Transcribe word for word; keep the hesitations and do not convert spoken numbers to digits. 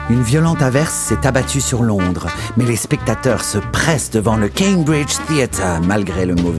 Une violente averse s'est abattue sur Londres, mais les spectateurs se pressent devant le Cambridge Theatre malgré le mauvais